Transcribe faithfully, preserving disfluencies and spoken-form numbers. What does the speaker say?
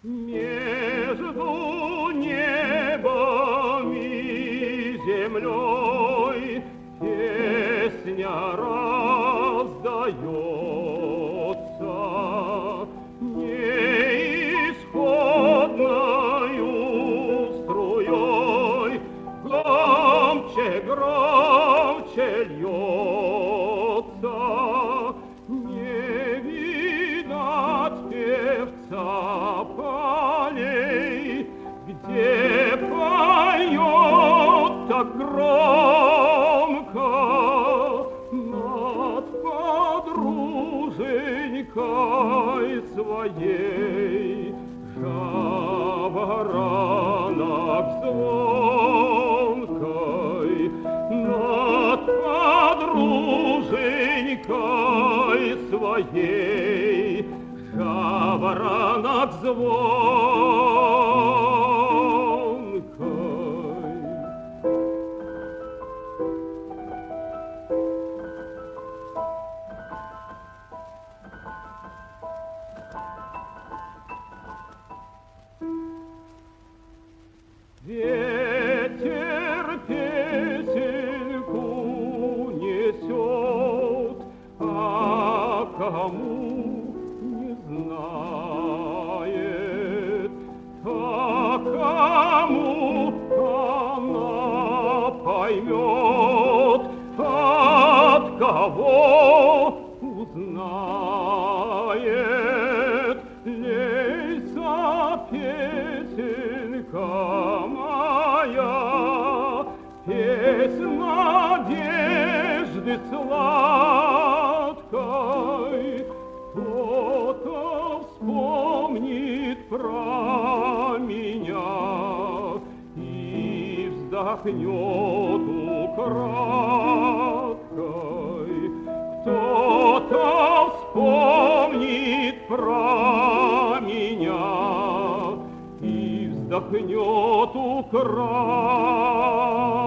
Между небом и землей песня раздается, неисходною струей громче, громче льется. Не видать певца полей, где поет так громко над подруженькой своей. Жаворонок звонкой над подруженькой своей. Жаворонок звонкой. Ветер песенку несет, а кому не знает, а кому она поймет, от кого узнает. Лейся, песенка моя, песнь надежды сладкой. Кто-то вспомнит про меня и вздохнет украдкой. Кто-то вспомнит про меня и вздохнет украдкой.